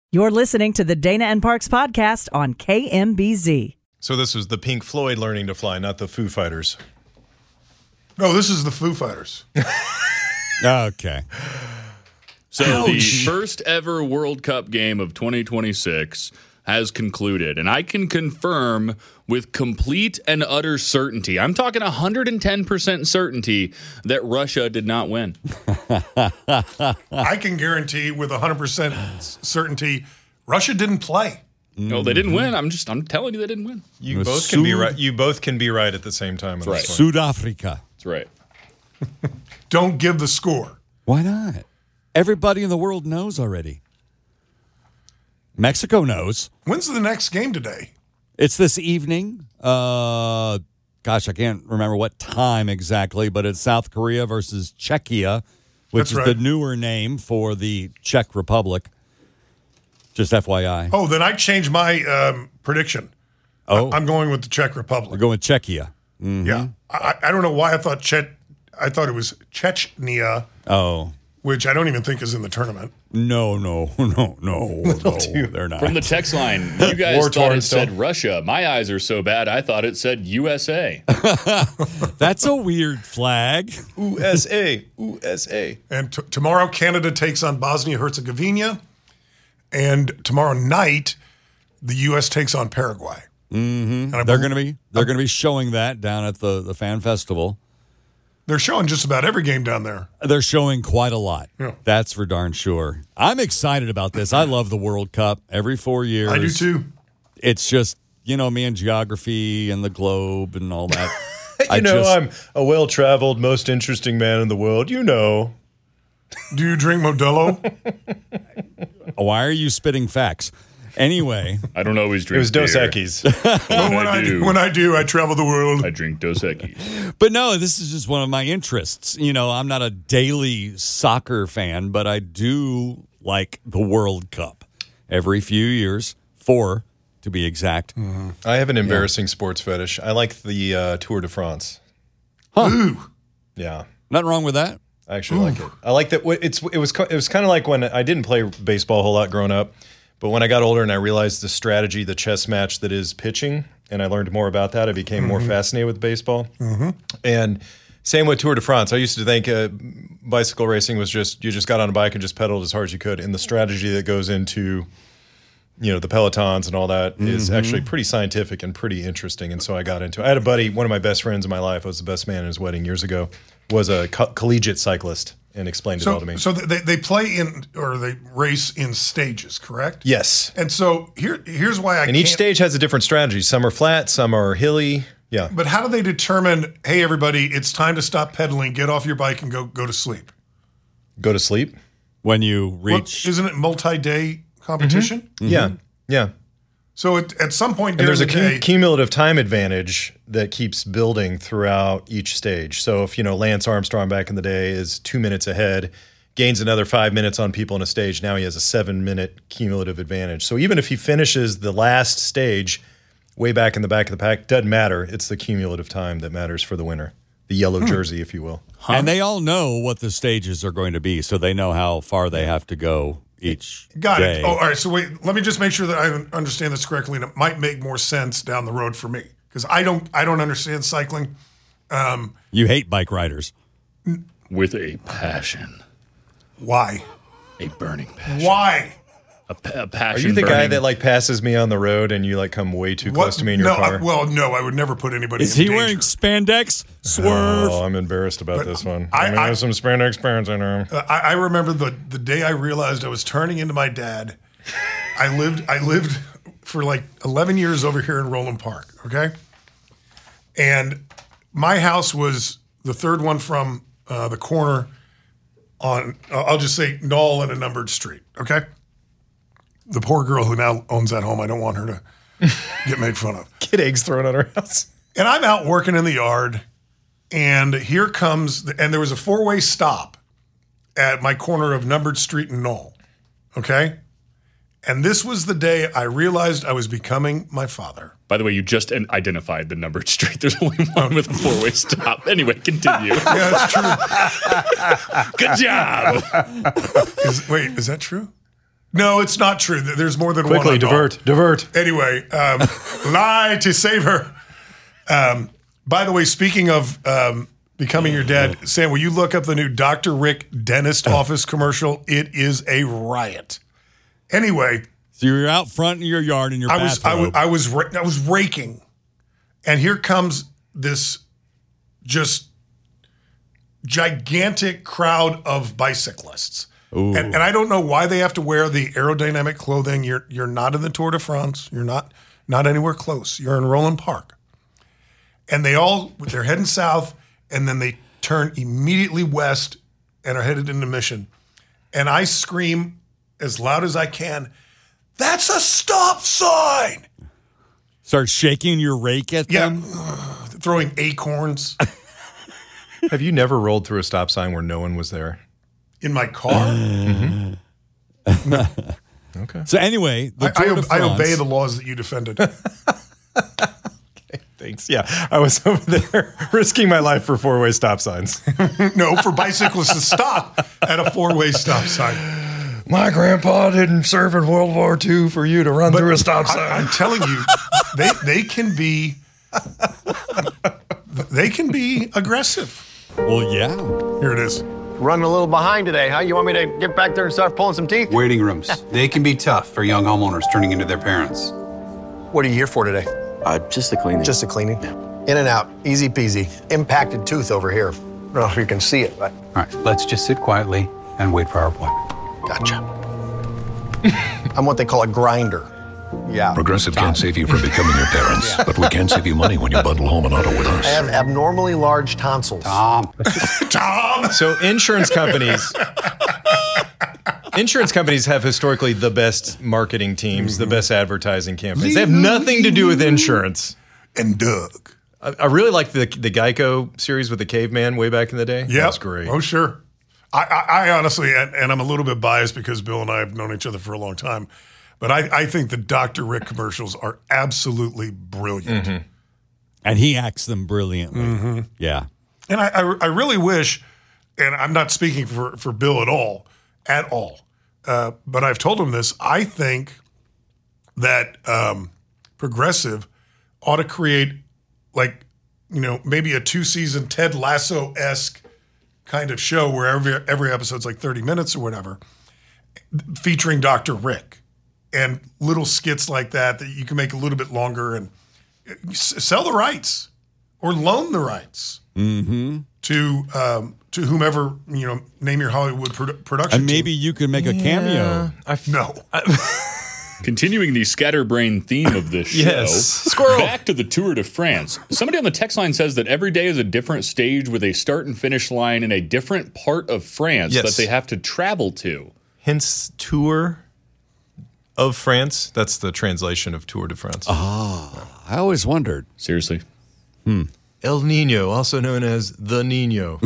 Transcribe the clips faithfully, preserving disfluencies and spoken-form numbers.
You're listening to the Dana and Parks podcast on K M B Z. So this was the Pink Floyd learning to fly, not the Foo Fighters. No, this is the Foo Fighters. Okay. So Ouch. the first ever World Cup game of twenty twenty-six has concluded, and I can confirm with complete and utter certainty, I'm talking one hundred ten percent certainty, that Russia did not win. I can guarantee with one hundred percent certainty Russia didn't play. No, they didn't win. I'm just I'm telling you they didn't win. You The both can be Sud- right. You both can be right at the same time. That's right. South Africa. That's right. Don't give the score. Why not? Everybody in the world knows already. Mexico knows. When's the next game today? It's this evening. Uh, gosh, I can't remember what time exactly, but it's South Korea versus Czechia, which That's is right. the newer name for the Czech Republic. Just F Y I. Oh, then I changed my um, prediction. Oh, I'm going with the Czech we're Republic. going with Czechia. Yeah. I, I don't know why I thought Chet. I thought it was Chechnya, Oh, which I don't even think is in the tournament. no, no, no, no, no. They're not. From the text line, you guys War thought torn it still. said Russia. My eyes are so bad, I thought it said U S A. That's a weird flag. U S A, U S A. And t- tomorrow, Canada takes on Bosnia Herzegovina, and tomorrow night, the U S takes on Paraguay. Mm-hmm. They're going to be they're going to be showing that down at the, the fan festival. They're showing just about every game down there. They're showing quite a lot. Yeah. That's for darn sure. I'm excited about this. I love the World Cup every four years. I do too. It's just, you know, me and geography and the globe and all that. You I know, just, I'm a well-traveled, most interesting man in the world. You know. Do you drink Modelo? why are you spitting facts? Anyway, I don't always It drink was Dos beer. Equis. Well, when I do, when I do, I travel the world. I drink Dos Equis. but no, this is just one of my interests. You know, I'm not a daily soccer fan, but I do like the World Cup every few years, four to be exact. I have an embarrassing sports fetish. I like the uh, Tour de France. Ooh. Yeah. Nothing wrong with that. I actually like it. I like that. It's it was it was kind of like when I didn't play baseball a whole lot growing up, but when I got older and I realized the strategy, the chess match that is pitching, and I learned more about that, I became more fascinated with baseball. Mm-hmm. And same with Tour de France. I used to think uh, bicycle racing was just you just got on a bike and just pedaled as hard as you could, and the strategy that goes into you know the pelotons and all that is actually pretty scientific and pretty interesting. And so I got into it. I had a buddy, one of my best friends in my life, I was the best man at his wedding years ago, was a co- collegiate cyclist and explained it all So, to me. so they, they play in or they race in stages, correct? Yes. And so here, here's why I And can't. each stage has a different strategy. Some are flat, some are hilly. Yeah. But how do they determine? Hey, everybody, it's time to stop pedaling. Get off your bike and go go to sleep. Go to sleep. When you Well, reach, isn't it multi-day competition? Yeah. Yeah. So at, at some point And during there's a the cum- day, cumulative time advantage that keeps building throughout each stage. So if, you know, Lance Armstrong back in the day is two minutes ahead, gains another five minutes on people in a stage, now he has a seven-minute cumulative advantage. So even if he finishes the last stage way back in the back of the pack, doesn't matter. It's the cumulative time that matters for the winner, the yellow jersey, if you will. and they all know what the stages are going to be, so they know how far they have to go each got day. it. Oh, all right. So wait, let me just make sure that I understand this correctly, and it might make more sense down the road for me because I don't I don't understand cycling. Um, You hate bike riders. With a passion. why? A burning passion. Why? A, pa- a Are passion you the guy burning. that like passes me on the road and you like come way too close to me in your no, car? I, well, no, I would never put anybody. Is in he danger. wearing spandex? Swerve. Oh, I'm embarrassed about this one. I- I, mean, I- there's some spandex pants in there. Uh, I, I remember the the day I realized I was turning into my dad. I lived I lived for like eleven years over here in Roland Park. Okay, and my house was the third one from uh, the corner on. Uh, I'll just say Knoll and a numbered street. Okay, the poor girl who now owns that home. I don't want her to get made fun of. Get eggs thrown on her house. And I'm out working in the yard, and here comes, the, and there was a four-way stop at my corner of Numbered Street and Knoll, okay? And this was the day I realized I was becoming my father. By the way, you just an- identified the numbered street. There's only one with a four-way stop. Anyway, continue. Yeah, that's true. Good job. Is, wait, is that true? No, it's not true. There's more than Quickly, one. divert, divert. Anyway, um, lie to save her. Um, by the way, speaking of um, becoming your dad, Sam, will you look up the new Doctor Rick dentist office commercial? It is a riot. Anyway, So you're out front in your yard in your I was I was bathrobe. I was ra- I was raking, and here comes this just gigantic crowd of bicyclists. And, and I don't know why they have to wear the aerodynamic clothing. You're you're not in the Tour de France. You're not not anywhere close. You're in Roland Park, and they all they're heading south, and then they turn immediately west and are headed into Mission. And I scream as loud as I can, "That's a stop sign!" Start shaking your rake at Yeah, them. throwing acorns Have you never rolled through a stop sign where no one was there? in my car. Okay. So anyway, the I, I, Tour de ob- I France, obey the laws that you defended. Thanks. Yeah, I was over there risking my life for four-way stop signs. No, for bicyclists to stop at a four-way stop sign. My grandpa didn't serve in World War Two for you to run through a stop sign. I, I'm telling you, they they can be they can be aggressive. Well, yeah. Here it is. Running a little behind today, huh? You want me to get back there and start pulling some teeth? Waiting rooms. They can be tough for young homeowners turning into their parents. What are you here for today? Uh, just the cleaning. Just a cleaning. In and out, easy peasy. Impacted tooth over here. I don't know if you can see it, but All right, let's just sit quietly and wait for our appointment. gotcha. I'm what they call a grinder. Yeah. Progressive can't save you from becoming your parents, but we can save you money when you bundle home and auto with us. I have abnormally large tonsils. Tom. Tom. So insurance companies, insurance companies have historically the best marketing teams, the best advertising campaigns. They have nothing to do with insurance. And Doug. I, I really like the the Geico series with the caveman way back in the day. Yeah, That's great. Oh, sure. I, I, I honestly, and, and I'm a little bit biased because Bill and I have known each other for a long time, but I, I think the Doctor Rick commercials are absolutely brilliant. Mm-hmm. And he acts them brilliantly. Yeah. And I, I, I really wish, and I'm not speaking for, for Bill at all, at all, uh, but I've told him this. I think that um, Progressive ought to create, like, you know, maybe a two-season Ted Lasso-esque kind of show where every, every episode's like thirty minutes or whatever, featuring Doctor Rick and little skits like that that you can make a little bit longer and s- sell the rights or loan the rights to um, to whomever, you know, name your Hollywood produ- production. And maybe you could make a cameo. team. No. Continuing the scatterbrain theme of this show, Yes. Squirrel. back to the Tour de France. Somebody on the text line says that every day is a different stage with a start and finish line in a different part of France Yes. that they have to travel to. Hence, Tour of France. That's the translation of Tour de France. I always wondered. Seriously. El Nino, also known as the Nino.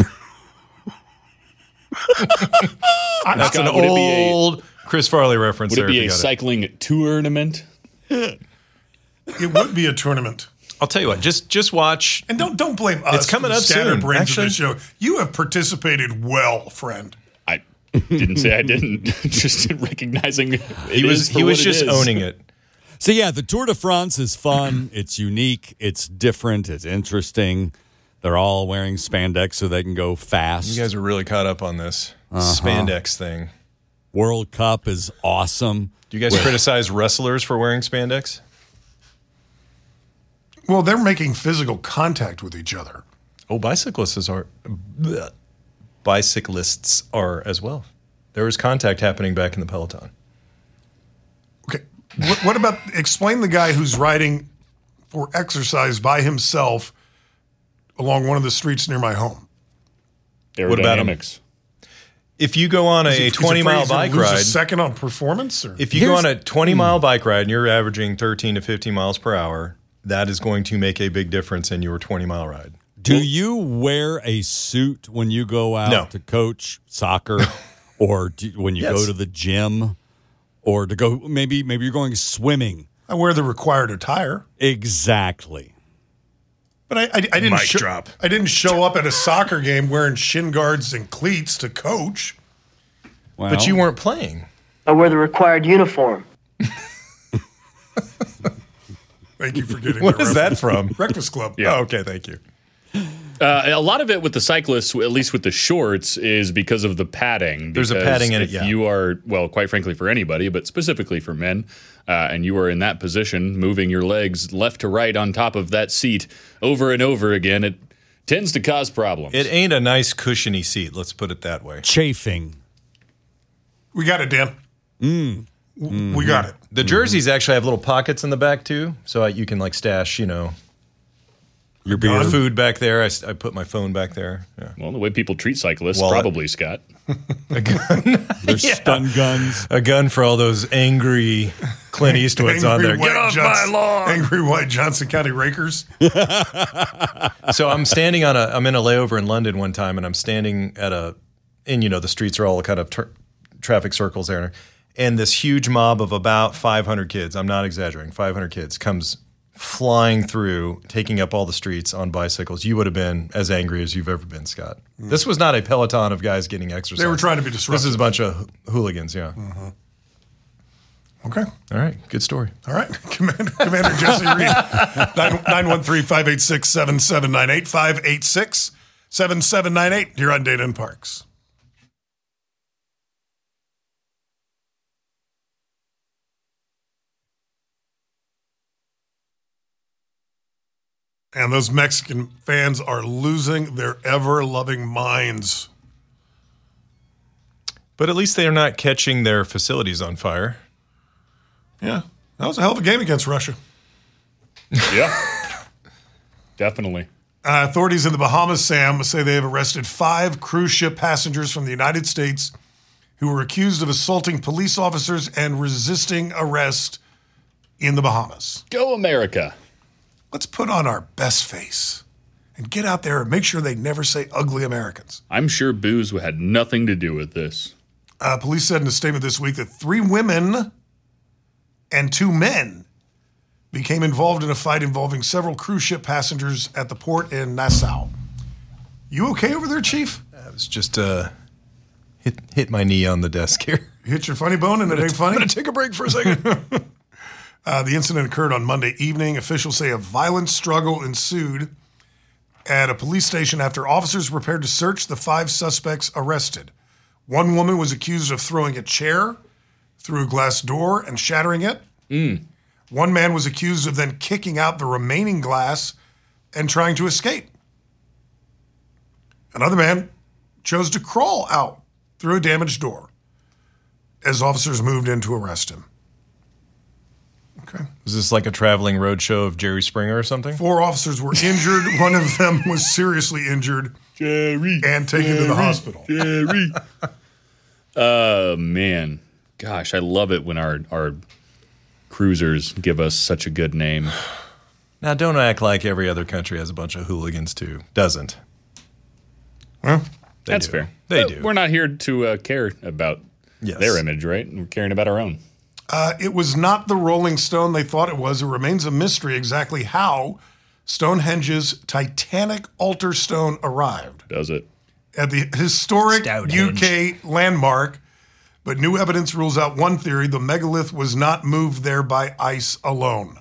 That's Scott, an would it be a- old Chris Farley reference. Would it there, be if a you got it. cycling tournament? It would be a tournament. I'll tell you what. Just just watch. And don't don't blame us. It's coming for the up soon, scatterbrains of actually. this show. You have participated well, friend. I didn't say I didn't. Just recognizing it He was is for he was what it just is. owning it. So yeah, the Tour de France is fun. It's unique. It's different. It's interesting. They're all wearing spandex so they can go fast. You guys are really caught up on this Uh-huh. spandex thing. World Cup is awesome. Do you guys criticize wrestlers for wearing spandex? Well, they're making physical contact with each other. Oh, bicyclists are bleh. bicyclists are as well. There was contact happening back in the peloton. Okay. What, what about explain the guy who's riding for exercise by himself along one of the streets near my home? What about him? Aerodynamics. If you go on Is he- a is he twenty afraid mile he's gonna bike lose ride, a second on performance, or if you go Here's- on a twenty mile bike ride and you're averaging thirteen to fifteen miles per hour, that is going to make a big difference in your twenty mile ride. Do you wear a suit when you go out No. to coach soccer, or do, when you Yes. go to the gym, or to go maybe maybe you're going swimming? I wear the required attire. Exactly. But I, I, I didn't Mic sho- drop. I didn't show up at a soccer game wearing shin guards and cleats to coach. Well, But you weren't playing. I wear the required uniform. Thank you for getting What that is that reference. from? Breakfast Club. Yeah. Oh, okay, thank you. Uh, a lot of it with the cyclists, at least with the shorts, is because of the padding. There's a Because padding in it, if yeah. you are, well, quite frankly, for anybody, but specifically for men, uh, and you are in that position, moving your legs left to right on top of that seat over and over again, it tends to cause problems. It ain't a nice cushiony seat. Let's put it that way. Chafing. We got it, Dan. Mm. W- We got it. The jerseys actually have little pockets in the back too, so I, you can like stash, you know, Your your beard. food back there. I, s- I put my phone back there. Yeah. Well, the way people treat cyclists, Wallet. probably, Scott. There's stun guns. A gun for all those angry Clint Eastwoods on there. White Get off Johnson- my lawn! Angry white Johnson County rakers. So I'm standing on a. I'm in a layover in London one time, and I'm standing at a. And you know the streets are all kind of tra- traffic circles there, and this huge mob of about five hundred kids. I'm not exaggerating. five hundred kids comes flying through, taking up all the streets on bicycles. You would have been as angry as you've ever been, Scott. This was not a peloton of guys getting exercise. They were trying to be This disruptive. is a bunch of hooligans. Yeah. Okay. All right. Good story. All right. Commander, Commander Jesse Reed. nine one three, five eight six, seven seven nine eight. five eight six, seven seven nine eight. You're on Data and Parks. And those Mexican fans are losing their ever-loving minds. But at least they are not catching their facilities on fire. Yeah. That was a hell of a game against Russia. Yeah. Definitely. Uh, authorities in the Bahamas, Sam, say they have arrested five cruise ship passengers from the United States who were accused of assaulting police officers and resisting arrest in the Bahamas. Go America. Let's put on our best face and get out there and make sure they never say ugly Americans. I'm sure booze had nothing to do with this. Uh, police said in a statement this week that three women and two men became involved in a fight involving several cruise ship passengers at the port in Nassau. You okay over there, Chief? I was just uh, hit hit my knee on the desk here. You hit your funny bone and it ain't funny? I'm gonna take a break for a second. Uh, the incident occurred on Monday evening. Officials say a violent struggle ensued at a police station after officers were prepared to search the five suspects arrested. One woman was accused of throwing a chair through a glass door and shattering it. Mm. One man was accused of then kicking out the remaining glass and trying to escape. Another man chose to crawl out through a damaged door as officers moved in to arrest him. Okay. Was this like a traveling roadshow of Jerry Springer or something? Four officers were injured. One of them was seriously injured. Jerry. And taken Jerry, to the hospital. Jerry. Oh, man. Gosh, I love it when our, our cruisers give us such a good name. Now, don't act like every other country has a bunch of hooligans too. Doesn't. Well, They That's do. fair. They But do. We're not here to uh, care about Yes. their image, right? We're caring about our own. Uh, it was not the Rolling Stone they thought it was. It remains a mystery exactly how Stonehenge's Titanic altar stone arrived Does it? at the historic Stonehenge. U K landmark, but new evidence rules out one theory: the megalith was not moved there by ice alone.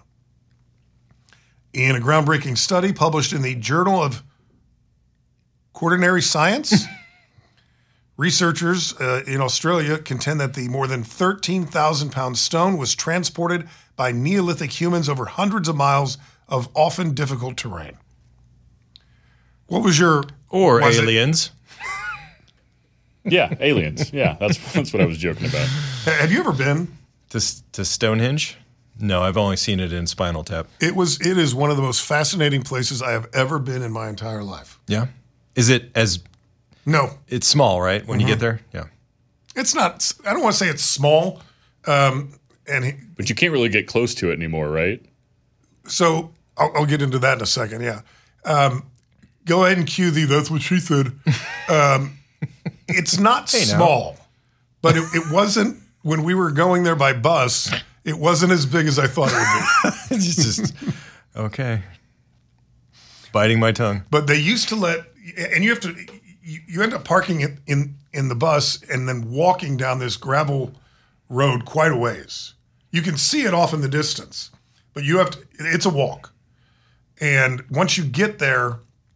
In a groundbreaking study published in the Journal of Quaternary Science, researchers uh, in Australia contend that the more than thirteen thousand pound stone was transported by Neolithic humans over hundreds of miles of often difficult terrain. What was your... Or was it- aliens. Yeah, aliens. Yeah, that's that's what I was joking about. have you ever been? To, to Stonehenge? No, I've only seen it in Spinal Tap. It was. It is one of the most fascinating places I have ever been in my entire life. Yeah. Is it as... No, It's small, right? When you Mm-hmm. get there? Yeah. it's not. I don't want to say it's small. Um, and he, But you can't really get close to it anymore, right? so I'll, I'll get into that in a second. Yeah. Um, go ahead and cue the. That's what she said. Um, it's not Hey, now. small, but it, it wasn't when we were going there by bus. It wasn't as big as I thought it would be. It's just... Okay. Biting my tongue. But they used to let, and you have to, you, you end up parking it in in the bus and then walking down this gravel road quite a ways. You can see it off in the distance, but you have to, it's a walk. And once you get there,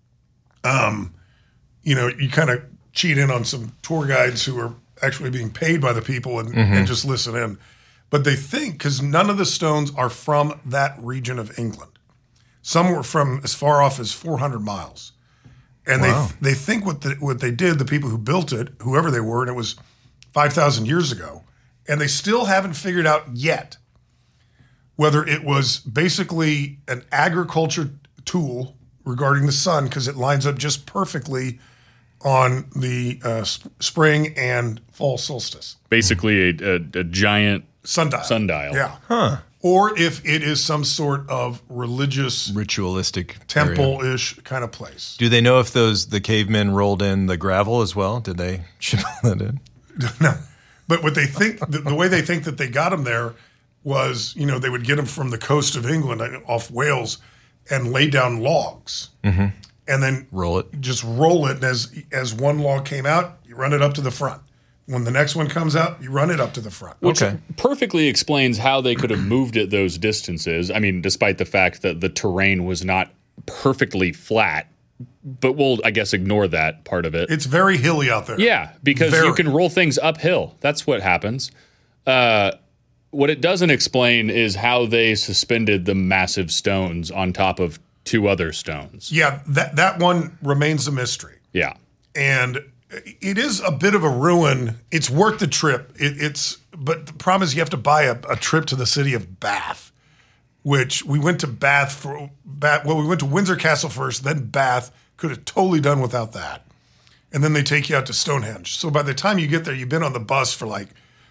um, you know, you kind of cheat in on some tour guides who are actually being paid by the people and, mm-hmm. and just listen in. But they think, because none of the stones are from that region of England. Some were from as far off as four hundred miles. And wow. they they think what the, what they did, the people who built it, whoever they were, and it was five thousand years ago, and they still haven't figured out yet whether it was basically an agriculture tool regarding the sun, because it lines up just perfectly on the uh, sp- spring and fall solstice. Basically a, a, a giant sundial. Sundial. Yeah. Huh. Or if it is some sort of religious, ritualistic temple-ish kind of place. Do they know if those the cavemen rolled in the gravel as well? Did they ship all that in? No. But what they think, the, the way they think that they got them there was, you know, they would get them from the coast of England, off Wales, and lay down logs. Mm-hmm. And then roll it. Just roll it. And as, as one log came out, you run it up to the front. When the next one comes out, you run it up to the front. Which okay. perfectly explains how they could have moved it those distances. I mean, despite the fact that the terrain was not perfectly flat. But we'll, I guess, ignore that part of it. It's very hilly out there. Yeah, because very. you can roll things uphill. That's what happens. Uh, what it doesn't explain is how they suspended the massive stones on top of two other stones. Yeah, that, that one remains a mystery. Yeah. And it is a bit of a ruin. It's worth the trip. It, it's but the problem is you have to buy a, a trip to the city of Bath, which we went to Bath for. Bath, well, we went to Windsor Castle first, then Bath. Could have totally done without that. And then they take you out to Stonehenge. So by the time you get there, you've been on the bus for like,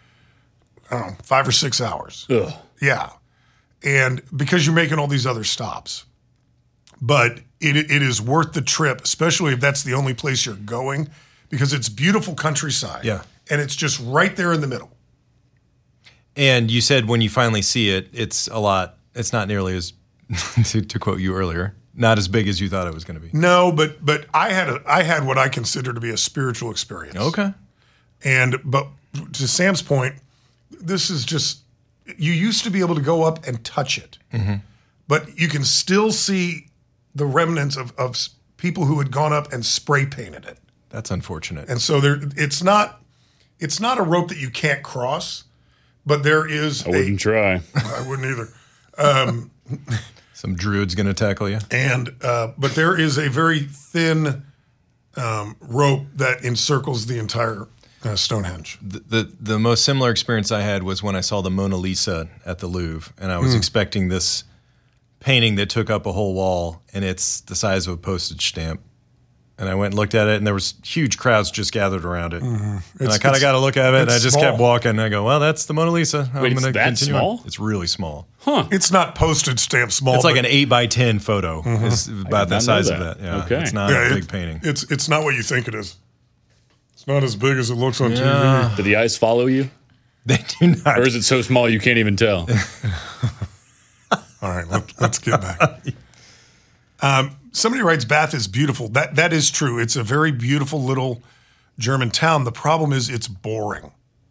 I don't know, five or six hours. Ugh. Yeah. And because you're making all these other stops. But it it is worth the trip, especially if that's the only place you're going, because it's beautiful countryside. Yeah. And it's just right there in the middle. And you said when you finally see it, it's a lot, it's not nearly as, to, to quote you earlier, not as big as you thought it was going to be. No, but but I had a I had what I consider to be a spiritual experience. Okay. And but to Sam's point, this is just, you used to be able to go up and touch it, mm-hmm. but you can still see the remnants of, of people who had gone up and spray painted it. That's unfortunate. And so there, it's not it's not a rope that you can't cross, but there is. I wouldn't a, try. I wouldn't either. Um, Some druid's going to tackle you. And uh, but there is a very thin um, rope that encircles the entire uh, Stonehenge. The, the the most similar experience I had was when I saw the Mona Lisa at the Louvre, and I was Mm. expecting this painting that took up a whole wall, and it's the size of a postage stamp. And I went and looked at it, and there was huge crowds just gathered around it. Mm-hmm. And I kind of got to look at it, and I just small. kept walking. And I go, well, that's the Mona Lisa. I'm Wait, it's gonna that continue small? on. It's really small. Huh. It's not postage stamp small. It's like but an eight by ten photo. Mm-hmm. It's about did that not size know of that. that. Yeah, Okay. it's not yeah, a it- big painting. It's it's not what you think it is. It's not as big as it looks on Yeah. T V. Do the eyes follow you? They do not. Or is it so small you can't even tell? All right, let, let's get back. Um, somebody writes Bath is beautiful. That that is true. It's a very beautiful little German town. The problem is it's boring.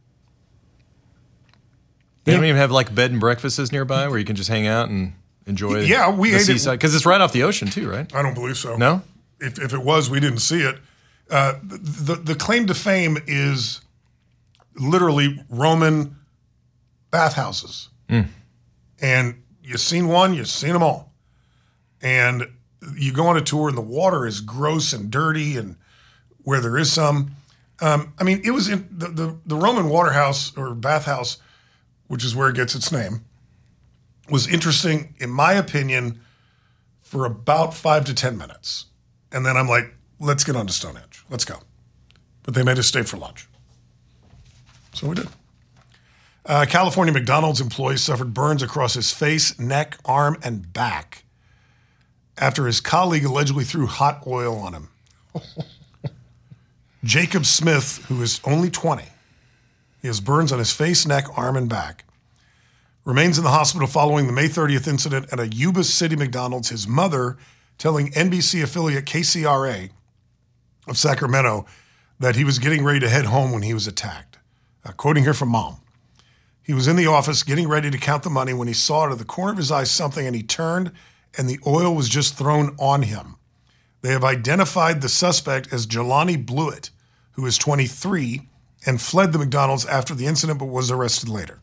They don't even have like bed and breakfasts nearby where you can just hang out and enjoy Yeah, we the ate it- seaside. Because it's right off the ocean too, right? I don't believe so. No? If if it was, we didn't see it. Uh, the, the the claim to fame is literally Roman bathhouses, Mm. and you've seen one, you've seen them all, and you go on a tour, and the water is gross and dirty, and where there is some, um, I mean, it was in the, the the Roman waterhouse or bathhouse, which is where it gets its name, was interesting, in my opinion, for about five to ten minutes. And then I'm like, let's get on to Stonehenge. Let's go. But they made us stay for lunch. So we did. Uh, California McDonald's employee suffered burns across his face, neck, arm, and back after his colleague allegedly threw hot oil on him. Jacob Smith, who is only twenty, he has burns on his face, neck, arm, and back, remains in the hospital following the May thirtieth incident at a Yuba City McDonald's. His mother telling N B C affiliate K C R A of Sacramento that he was getting ready to head home when he was attacked. Uh, quoting here from Mom. He was in the office getting ready to count the money when he saw out of the corner of his eye something, and he turned, and the oil was just thrown on him. They have identified the suspect as Jelani Blewett, who is twenty-three, and fled the McDonald's after the incident but was arrested later.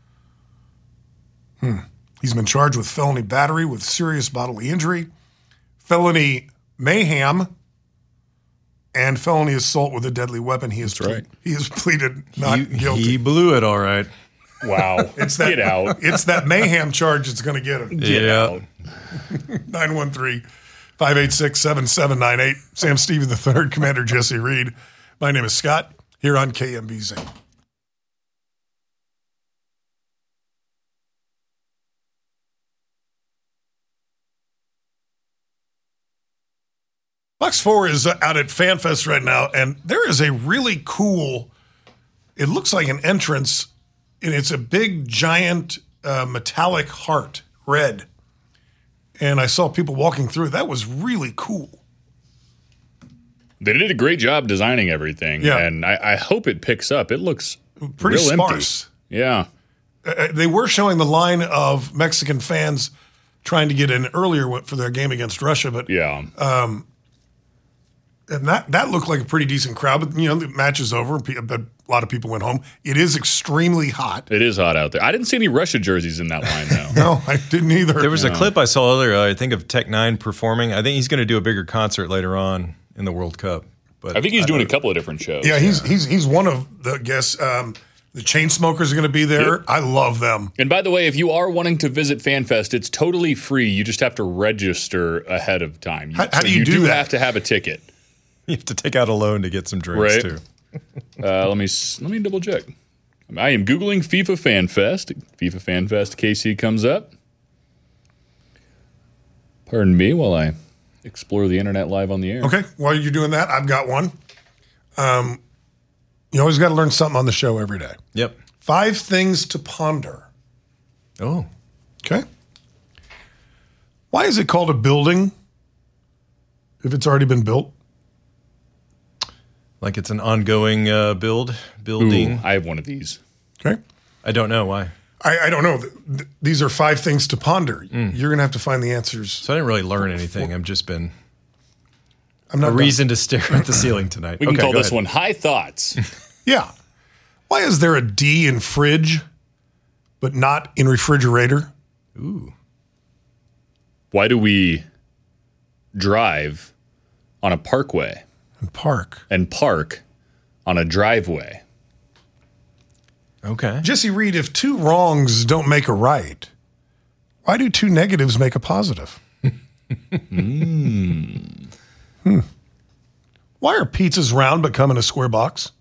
Hmm. He's been charged with felony battery with serious bodily injury, felony mayhem, and felony assault with a deadly weapon. He has That's right. He has pleaded not he, guilty. He blew it all right. Wow. It's that, Get out. It's that mayhem charge that's going to get him. Get Yeah. out. nine one three, five eight six, seven seven nine eight. Sam Stevie the third, Commander Jesse Reed. My name is Scott, here on K M B Z. Box four is uh, out at FanFest right now, and there is a really cool, it looks like an entrance, and it's a big, giant, uh, metallic heart, red. And I saw people walking through. That was really cool. They did a great job designing everything, Yeah. and I, I hope it picks up. It looks Pretty real sparse. empty. Yeah. Uh, they were showing the line of Mexican fans trying to get in earlier for their game against Russia, but Yeah. and that that looked like a pretty decent crowd. But you know, the match is over, and pe- but a lot of people went home. It is extremely hot. It is hot out there. I didn't see any Russia jerseys in that line, though. No, I didn't either. There was a clip I saw earlier, I think, of Tech Nine performing. I think he's going to do a bigger concert later on in the World Cup. But I think he's I doing a don't- couple of different shows. yeah, he's he's he's one of the guests. Um, the Chainsmokers are going to be there. Yep. I love them. And by the way, if you are wanting to visit FanFest, it's totally free. You just have to register ahead of time. You, How- how so do you do that? have to have a ticket. You have to take out a loan to get some drinks, Right. too. Uh, let me s- let me double check. I am Googling FIFA FanFest. FIFA FanFest K C comes up. Pardon me while I explore the internet live on the air. Okay, while you're doing that, I've got one. Um, you always got to learn something on the show every day. Yep. Five things to ponder. Oh. Okay. Why is it called a building if it's already been built? Like it's an ongoing uh, build, Ooh, building. I have one of these. Okay. I don't know why. I, I don't know. Th- th- These are five things to ponder. You're going to have to find the answers. So I didn't really learn anything. I've just been I'm not a done. reason to stare at the ceiling tonight. We can Okay, call go this ahead. one High Thoughts. Yeah. Why is there a D in fridge, but not in refrigerator? Ooh. Why do we drive on a parkway And park. and park on a driveway? Okay. Jesse Reed, if two wrongs don't make a right, why do two negatives make a positive? mm. Hmm. Why are pizzas round but come in a square box?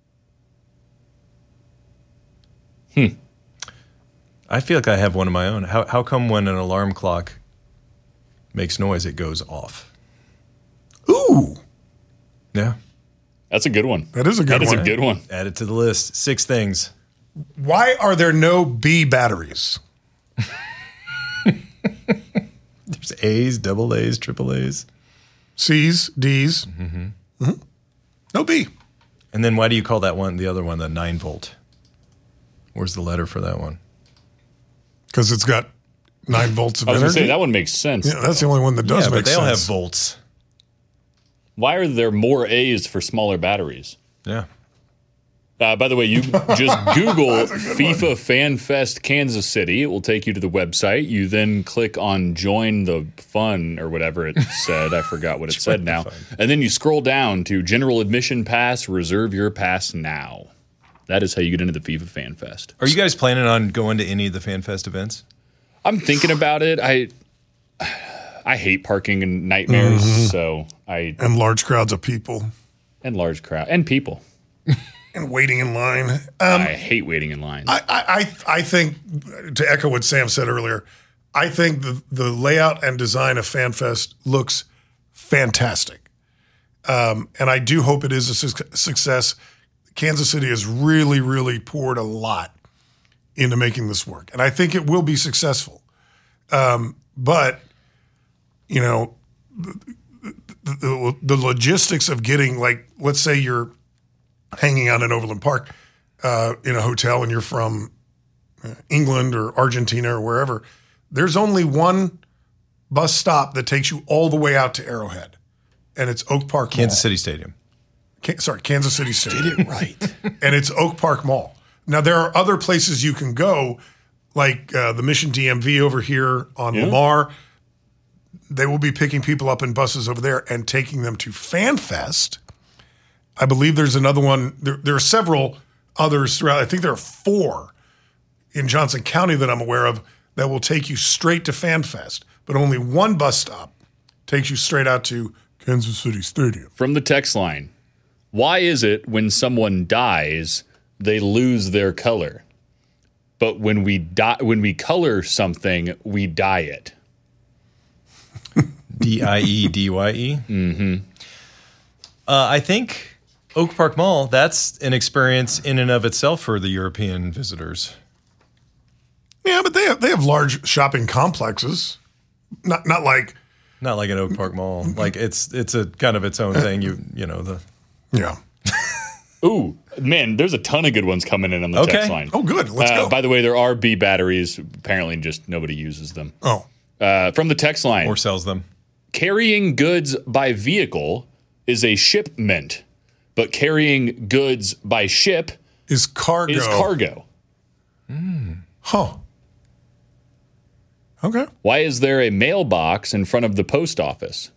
Hmm. I feel like I have one of my own. How how come when an alarm clock makes noise, it goes off? Ooh. Yeah. That's a good one. That is a good That is one. a good one. Add it to the list. Six things. Why are there no B batteries? There's A's, double A's, triple A's. C's, D's. Mm-hmm. Mm-hmm. No B. And then why do you call that one, the other one, the nine volt? Where's the letter for that one? Because it's got nine volts of I was going to energy. say, that one makes sense. Yeah, that's the only one that does yeah, make but they sense. all have volts. Why are there more A's for smaller batteries? Yeah. Uh, by the way, you just Google FIFA FanFest Kansas City. It will take you to the website. You then click on Join the Fun or whatever it said. I forgot what it said now. And then you scroll down to General Admission Pass. Reserve your pass now. That is how you get into the FIFA FanFest. Are you guys planning on going to any of the FanFest events? I'm thinking about it. I I hate parking and nightmares, Mhm. so I and large crowds of people and large crowd and people and waiting in line. Um, I hate waiting in lines. I, I, I I think, to echo what Sam said earlier, I think the, the layout and design of FanFest looks fantastic. Um, and I do hope it is a su- success. Kansas City has really, really poured a lot into making this work. And I think it will be successful. Um, but, you know, the, the, the, the logistics of getting, like, let's say you're hanging out in Overland Park uh, in a hotel and you're from England or Argentina or wherever, there's only one bus stop that takes you all the way out to Arrowhead, and it's Oak Park Kansas Mall. City Stadium. Can, sorry, Kansas City Stadium. Did it right. And it's Oak Park Mall. Now, there are other places you can go, like uh, the Mission D M V over here on Yeah. Lamar. They will be picking people up in buses over there and taking them to FanFest. I believe there's another one. There, there are several others throughout. I think there are four in Johnson County that I'm aware of that will take you straight to FanFest, but only one bus stop takes you straight out to Kansas City Stadium. From the text line, why is it when someone dies, they lose their color? But when we die, when we color something, we dye it. D I E D Y E. Mm-hmm. Uh, I think Oak Park Mall, that's an experience in and of itself for the European visitors. Yeah, but they have, they have large shopping complexes. Not not like Not like an Oak Park Mall. Like it's it's a kind of its own thing. You you know the yeah. Ooh, man, there's a ton of good ones coming in on the Okay. text line. Oh, good. Let's Uh, go. By the way, there are B batteries. Apparently, just nobody uses them. Oh, Uh, from the text line, or sells them. carrying goods by vehicle is a shipment, but carrying goods by ship is cargo. is cargo. Huh. Okay. Why is there a mailbox in front of the post office?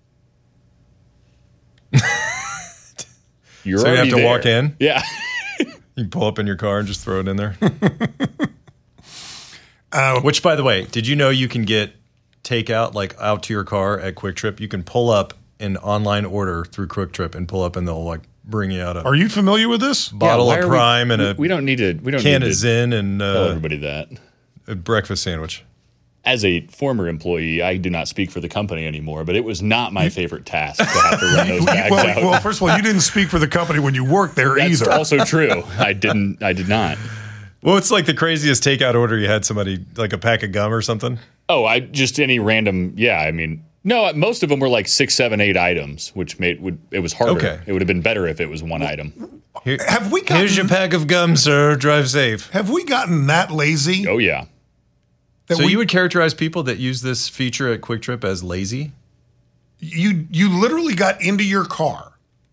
You're So you have already to there. walk in? Yeah. You pull up in your car and just throw it in there. Uh, Which, by the way, did you know you can get takeout like out to your car at Quick Trip? You can pull up an online order through Quick Trip and pull up, and they'll like bring you out a Are you familiar with this? bottle why of are we- Prime and we, a we don't need to. We don't can need of to Zin and tell uh, everybody that. a breakfast sandwich. As a former employee, I do not speak for the company anymore, but it was not my favorite task to have to run those bags well, out. well, first of all, you didn't speak for the company when you worked there That's either. also true. I didn't. I did not. Well, it's like the craziest takeout order you had somebody like a pack of gum or something. Oh, I just any random. Yeah, I mean, no. Most of them were like six, seven, eight items, which made would it was harder. Okay. It would have been better if it was one item. Here, have we gotten, here's your pack of gum, sir. Drive safe. Have we gotten that lazy? Oh yeah. That So we, you would characterize people that use this feature at Quick Trip as lazy? you you literally got into your car,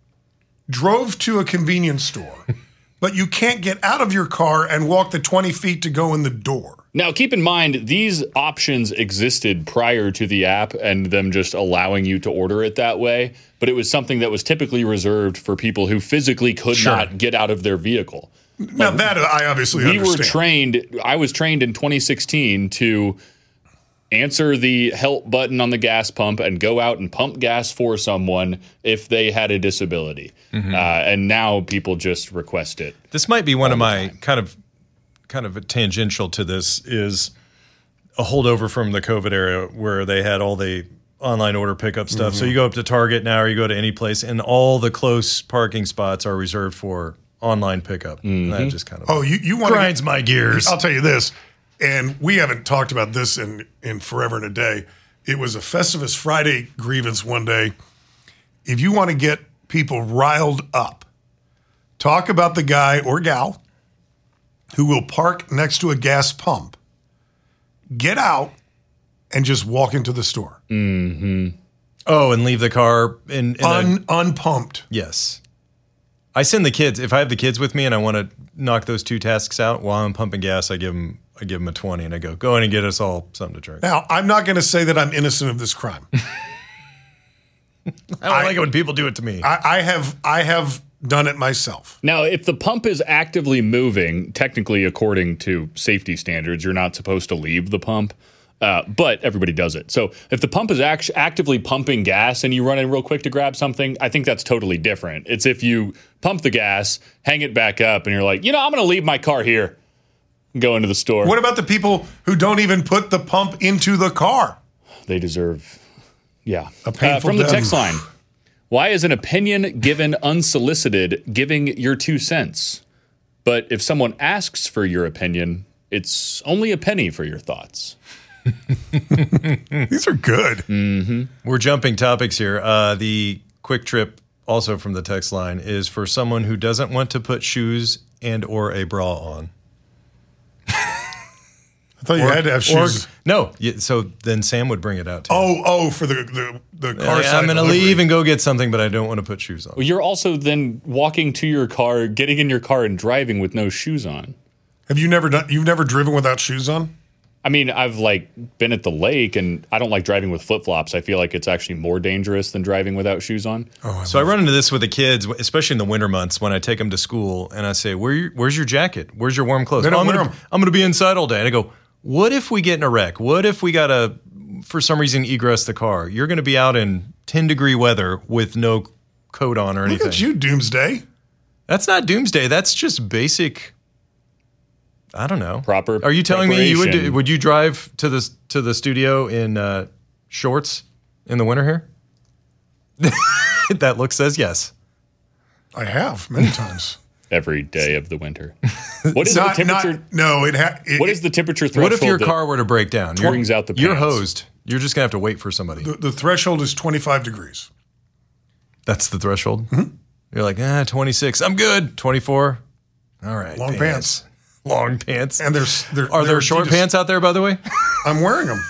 drove to a convenience store, but you can't get out of your car and walk the twenty feet to go in the door. Now, keep in mind, these options existed prior to the app and them just allowing you to order it that way. But it was something that was typically reserved for people who physically could Sure. not get out of their vehicle. Now that I obviously We understand. were trained, I was trained in twenty sixteen to answer the help button on the gas pump and go out and pump gas for someone if they had a disability. Mm-hmm. Uh, and now people just request it. This might be one of my kind of kind of tangential to this is a holdover from the COVID era where they had all the online order pickup stuff. Mm-hmm. So you go up to Target now or you go to any place and all the close parking spots are reserved for online pickup. And that just kind of Oh, you you want grinds my gears. I'll tell you this, and we haven't talked about this in in forever and a day. It was a Festivus Friday grievance one day. If you want to get people riled up, talk about the guy or gal who will park next to a gas pump, get out, and just walk into the store. Oh, and leave the car in, in Un, a, unpumped. yes. I send the kids, if I have the kids with me and I want to knock those two tasks out while I'm pumping gas, I give them I give them a twenty and I go, go in and get us all something to drink. Now, I'm not going to say that I'm innocent of this crime. I don't like it when people do it to me. I, I have I have done it myself. Now, if the pump is actively moving, technically, according to safety standards, you're not supposed to leave the pump. Uh, but everybody does it. So if the pump is act- actively pumping gas and you run in real quick to grab something, I think that's totally different. It's if you pump the gas, hang it back up, and you're like, you know, I'm going to leave my car here and go into the store. What about the people who don't even put the pump into the car? They deserve, yeah. A painful uh, from the death. text line, why is an opinion given unsolicited giving your two cents? But if someone asks for your opinion, it's only a penny for your thoughts. These are good. Mm-hmm. We're jumping topics here. Uh, the Quick Trip, also from the text line, is for someone who doesn't want to put shoes and or a bra on. I thought you Or- had to have or- shoes. no, yeah, so then Sam would bring it out too. Oh, oh, for the the, the car Yeah, side I'm going to delivery. leave and go get something, but I don't want to put shoes on. Well, you're also then walking to your car, getting in your car, and driving with no shoes on. Have you never done? You've never driven without shoes on? I mean, I've like been at the lake, and I don't like driving with flip flops. I feel like it's actually more dangerous than driving without shoes on. Oh, So I run into this with the kids, especially in the winter months when I take them to school, and I say, Where, "Where's your jacket? Where's your warm clothes?" They don't "Oh, I'm wear gonna, 'em." I'm going to be inside all day. And I go, "What if we get in a wreck? What if we got to, for some reason, egress the car? You're going to be out in ten degree weather with no coat on or Look anything." at you, Doomsday. That's not doomsday. That's just basic. I don't know. Proper Are you telling me you would do, preparation. would you drive to the to the studio in uh, shorts in the winter here? That look says yes. I have many times. Every day of the winter. What is Not, the not, temperature? no, it, ha- it what is the temperature threshold? What if your that- car were to break down? You're- brings out the You're pants? hosed. You're just gonna have to wait for somebody. the, the threshold is twenty-five degrees. That's the threshold. You're like, ah, twenty-six. I'm good. twenty-four. All right. Long pants. Long pants. And there's there Are there short pants out there, by the way? I'm wearing them.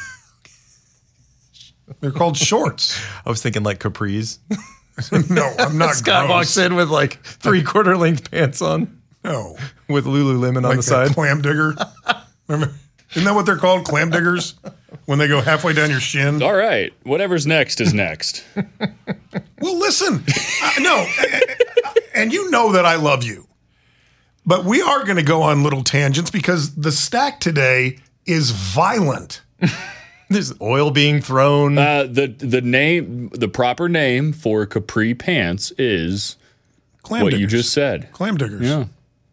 They're called shorts. I was thinking like capris. No, I'm not. Scott gross. walks in with like three quarter length pants on No, with Lululemon on like the a side. clam digger. Remember? Isn't that what they're called? Clam diggers? When they go halfway down your shin. All right, whatever's next is next. Well, listen, I, no, and you know that I love you, but we are going to go on little tangents because the stack today is violent. There's oil being thrown. Uh, the the name, the proper name for capri pants is Clam what diggers. you just said. Clam diggers. Yeah,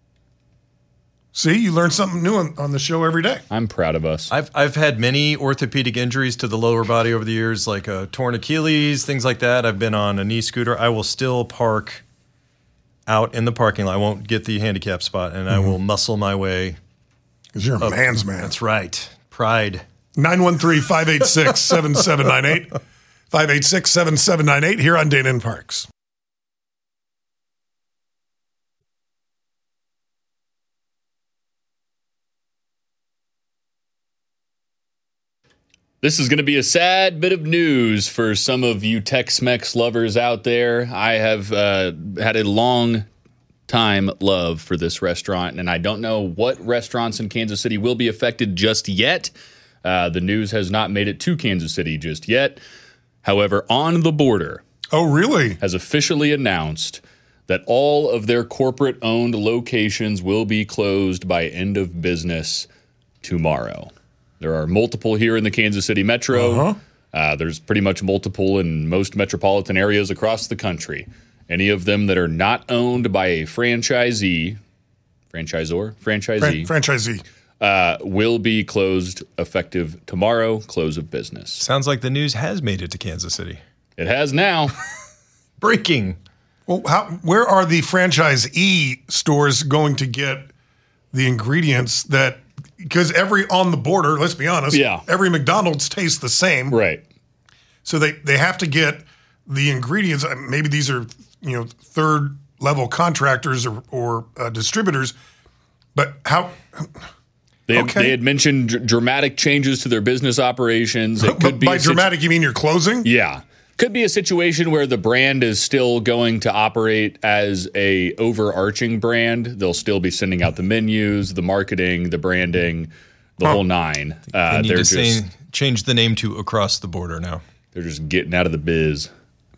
See, you learn something new on, on the show every day. I'm proud of us. I've I've had many orthopedic injuries to the lower body over the years, like a torn Achilles, things like that. I've been on a knee scooter. I will still park out in the parking lot. I won't get the handicap spot, and I will muscle my way. Because you're a man's man. That's right. Pride. nine one three, five eight six, seven seven nine eight. five eight six, seven seven nine eight here on Dana and Parks. This is going to be a sad bit of news for some of you Tex-Mex lovers out there. I have uh, had a long time love for this restaurant, and I don't know what restaurants in Kansas City will be affected just yet. Uh, the news has not made it to Kansas City just yet. However, On the Border Oh, really? has officially announced that all of their corporate-owned locations will be closed by end of business tomorrow. There are multiple here in the Kansas City metro. Uh-huh. Uh, there's pretty much multiple in most metropolitan areas across the country. Any of them that are not owned by a franchisee, franchisor, Fran- franchisee, franchisee. uh, will be closed effective tomorrow, close of business. Sounds like the news has made it to Kansas City. It has now. Breaking. Well, how, where are the franchisee stores going to get the ingredients that, because every On the Border, let's be honest, Yeah. every McDonald's tastes the same. Right. So they, they have to get the ingredients. uh, Maybe these are, you know, third level contractors or, or uh, distributors, but how, They, Okay. they had mentioned dr- dramatic changes to their business operations. It could be by a situ- dramatic, you mean you're closing? Yeah. Could be a situation where the brand is still going to operate as a overarching brand. They'll still be sending out the menus, the marketing, the branding, the whole nine. Uh, They need they're to just say, change the name to Across the Border now. they're just getting out of the biz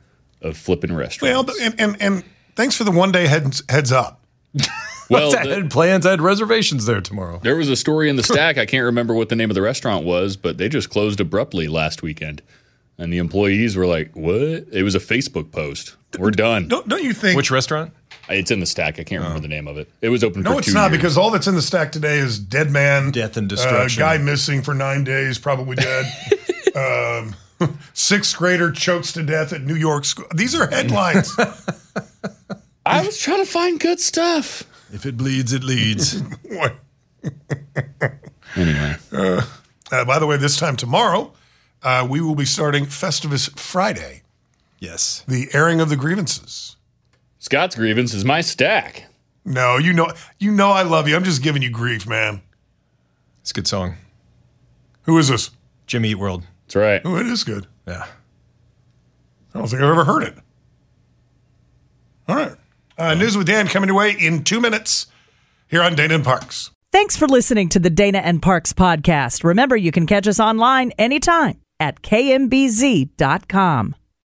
of flipping restaurants. Well, and, and, and thanks for the one day heads, heads up. Well, I the- had plans. I had reservations there tomorrow. there was a story in the stack. I can't remember what the name of the restaurant was, but they just closed abruptly last weekend. And the employees were like, what? It was a Facebook post. We're done. Don't, don't you think? Which restaurant? It's in the stack. I can't remember the name of it. It was open No, for it's two not, years. because all that's in the stack today is dead man, Death and uh, destruction. guy missing for nine days, probably dead. um, sixth grader chokes to death at New York school. These are headlines. I was trying to find good stuff. If it bleeds, it leads. What? Anyway. Uh, by the way, this time tomorrow, uh, we will be starting Festivus Friday, Yes. the airing of the grievances. Scott's grievance is my stack. No, you know, you know, I love you. I'm just giving you grief, man. It's a good song. Who is this? Jimmy Eat World. That's right. Oh, it is good. Yeah. I don't think I've ever heard it. All right. Uh, News with Dan coming your way in two minutes here on Dana and Parks. Thanks for listening to the Dana and Parks podcast. Remember, you can catch us online anytime at K M B Z dot com.